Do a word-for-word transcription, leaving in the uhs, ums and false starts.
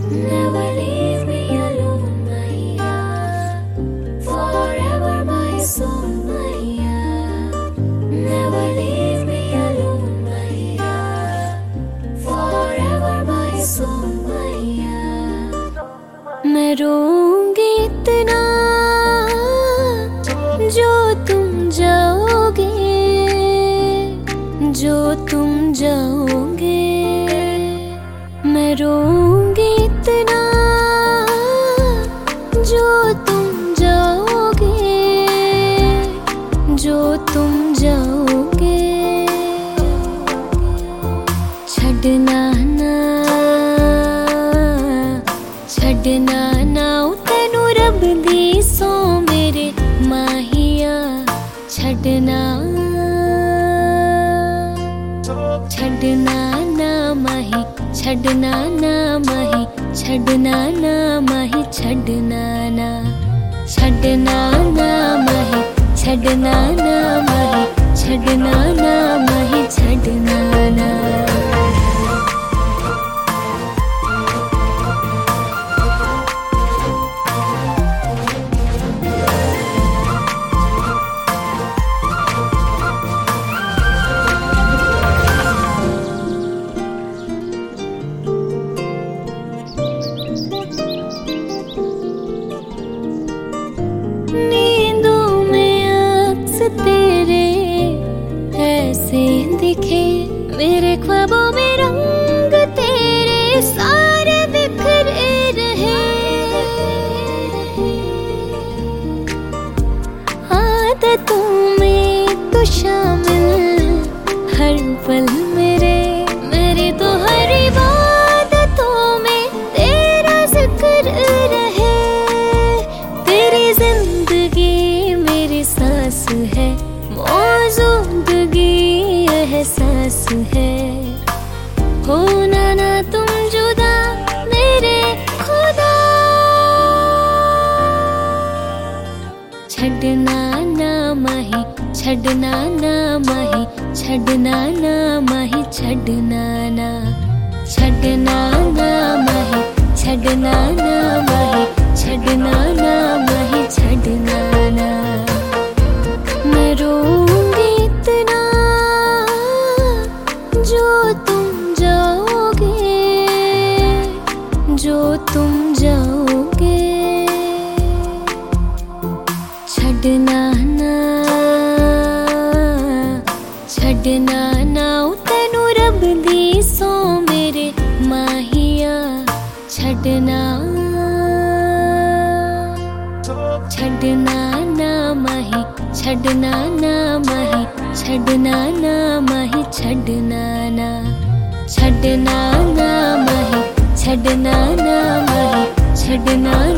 Never leave me alone, Maiya. Forever my soul, Maiya. Never leave me alone, Maiya. Forever my soul, Maiya. मैं रोऊंगी इतना जो तुम जाओगे, जो तुम जाओगे। मैं रोऊंगी इतना जो तुम जाओगे, जो तुम जाओगे। छड़ना ना, छड़ना ना तेनू रब दी सौ मेरे माहिया। छड़ना छड़ना ना माही, छड़ना ना माही, छड़ना ना माही, छड़ना ना, छड़ना ना माही, छड़ना ना माही, छड़ना ना माही, छड़ना ना। नींदों में अक्स तेरे ऐसे दिखे, मेरे ख्वाबों में रंग तेरे सारे बिखरे रहे। आदतों में तो शामिल हर पल मेरे, मेरी तो हर इबादतों में तेरा जिक्र रहे। तेरी जिंदगी मेरी सांस है, मौजूदगी एहसास है। होना ना तुम जुदा मेरे खुदा। छड़ना ना माही, छड़ना ना माही, छड़ना ना माही, छड़ना ना, छड़ना ना माही, छड़ना ना माही, छड़ना ना माही, छड़ना ना। मैं रोऊंगी इतना जो तुम जाओगे, जो तुम जाओगे। छड़ना ना, छड़ना ना तेनू रब दी सौ मेरे माहिया। छड़ना छड़ना ना माही, छड़ना ना माही, छड़ना ना माही, छड़ना ना, छड़ना ना माही, छड़ना ना माही, छड़ना